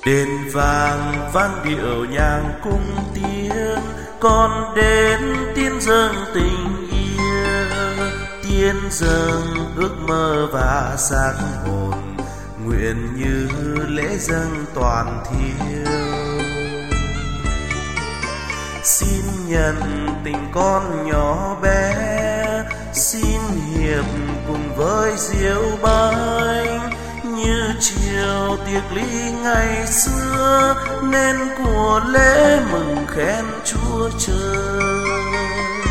Đền vàng vang điệu nhàng cung tiếng, con đến tiên dâng tình yêu, tiên dâng ước mơ và xác hồn, nguyện như lễ dâng toàn thiêu. Xin nhận tình con nhỏ bé, xin hiệp cùng với diệu bánh, như chiều tiệc ly ngày xưa, nên của lễ mừng khen Chúa Trời.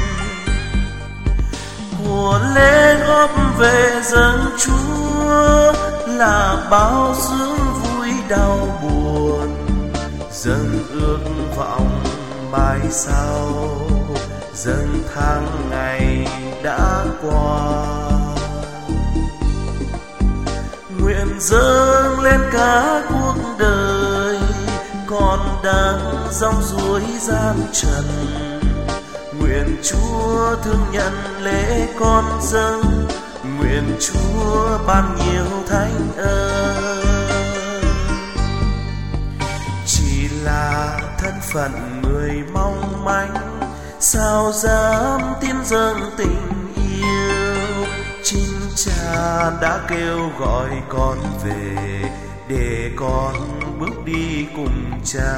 Của lễ góp về dâng Chúa là bao sướng vui đau buồn, dâng ước vọng mai sau, dâng tháng ngày đã qua. Nguyện dâng lên cả cuộc đời, con đang rong ruổi gian trần. Nguyện Chúa thương nhận lễ con dâng, nguyện Chúa ban nhiều thánh ơn. Chỉ là thân phận người mong manh, sao dám tiến dâng tình yêu. Chính Cha đã kêu gọi con về, để con bước đi cùng Cha.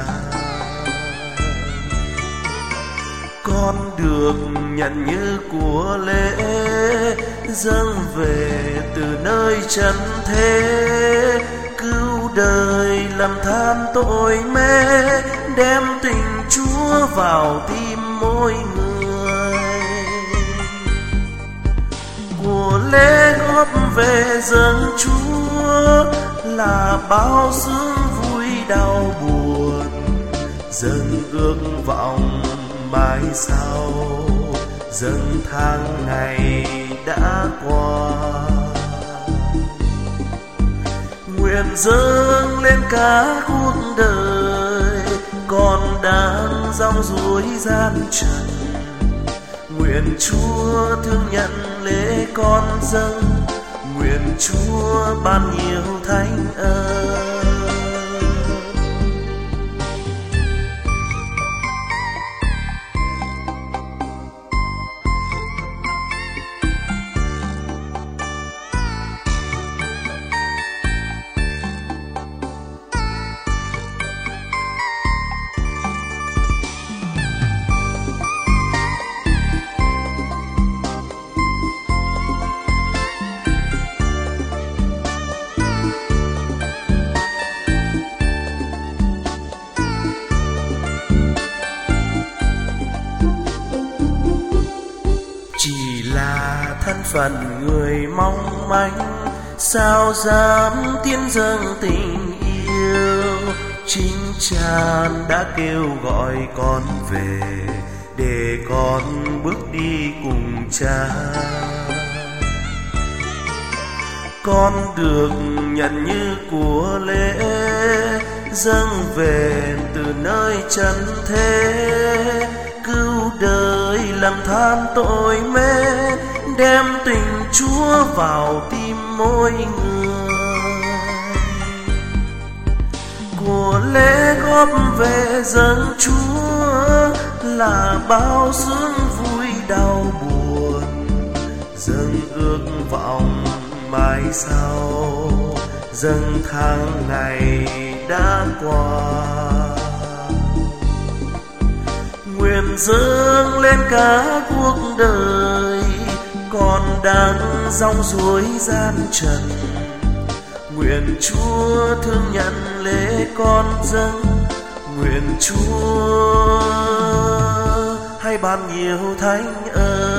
Con được nhận như của lễ, dâng về từ nơi trần thế, cứu đời lầm than tội mê, đem tình Chúa vào tim mỗi người. Của lễ góp về dâng Chúa là bao sướng vui đau buồn, dâng ước vọng mai sau, dâng tháng ngày đã qua. Nguyện dâng lên cả cuộc đời, con đang rong ruổi gian trần. Nguyện Chúa thương nhận lễ con dâng, nguyện Chúa ban nhiều thánh ơn. Chỉ là thân phận người mong manh, sao dám tiến dâng tình yêu. Chính Cha đã kêu gọi con về, để con bước đi cùng Cha. Con được nhận như của lễ, dâng về từ nơi trần thế, cứu đời lầm than tội mê, đem tình Chúa vào tim mỗi người. Của lễ góp về dâng Chúa là bao sướng vui đau buồn, dâng ước vọng mai sau, dâng tháng ngày đã qua. Nguyện dâng lên cả cuộc đời, con đang rong ruổi gian trần. Nguyện Chúa thương nhận lễ con dâng, nguyện Chúa hãy ban nhiều thánh ơn.